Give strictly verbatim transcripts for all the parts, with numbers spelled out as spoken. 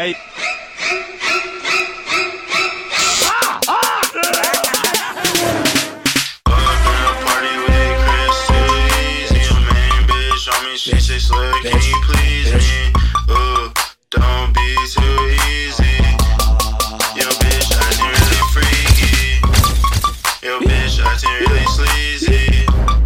mate. She say, slut, can you please me? Ooh, don't be too easy. Yo, bitch, acting really freaky. Yo, bitch, acting really sleazy.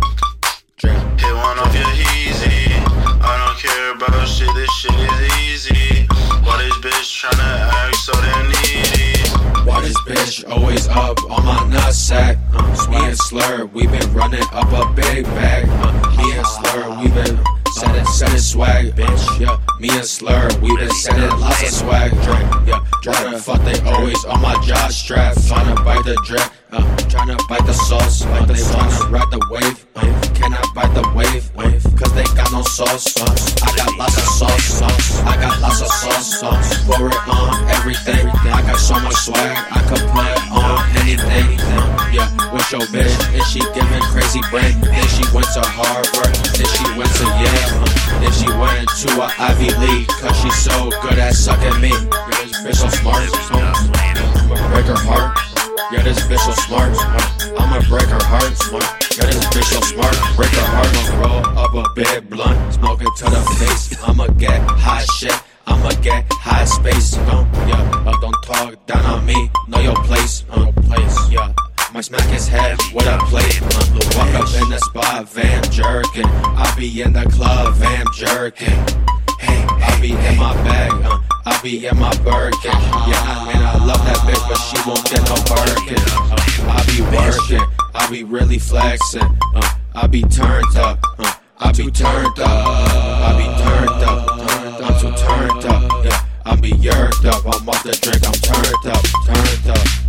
Hit one off your heezy. I don't care about shit, this shit is easy. Why this bitch tryna act so damn needy? Why this bitch always up on my nutsack? Uh, me and Slur, we been running up a big bag. Uh, me and Slur, we been Setting, setting swag, bitch, yeah. Me and Slur, we been setting lots of swag, drink, yeah. Try to fuck, they always on my jaw strap. Tryna bite the drip, uh, tryna bite the sauce, uh, they tryna ride the wave, uh, cannot bite the wave, uh, cause they got no sauce, uh, I got lots of sauce, sauce, I got lots of sauce, sauce, pour it on everything, I got so much swag, I could put on anything, uh, yeah. With your bitch, and she giving crazy brain, then she went to Harvard, then she went to Yale. Uh, then she went to a Ivy League, cause she's so good at sucking me. Yeah, this bitch so smart, so I'ma break her heart. Yeah, this bitch so smart, uh, I'ma break her heart. Smart. Yeah, this bitch so smart, break her heart. I'ma roll up a big blunt, smoke it to the face. I'ma get high shit, I'ma get high space. Don't, yeah, uh, don't talk down on me, know your place, uh, place, yeah. Might smack his head with a plate. Uh, walk up in the spot, Van jerking. I be in the club, Van jerking. Hey, I be in my bag, uh, I be in my Birkin. Yeah, and I love that bitch, but she won't get no Birkin. Uh, I be working, I be really flexing. Uh, I be turned up, uh, I be turned up, I be turned up, turned, I'm too turned up. Yeah, I be yerked up, I'm off the drink, I'm turned up, turned up.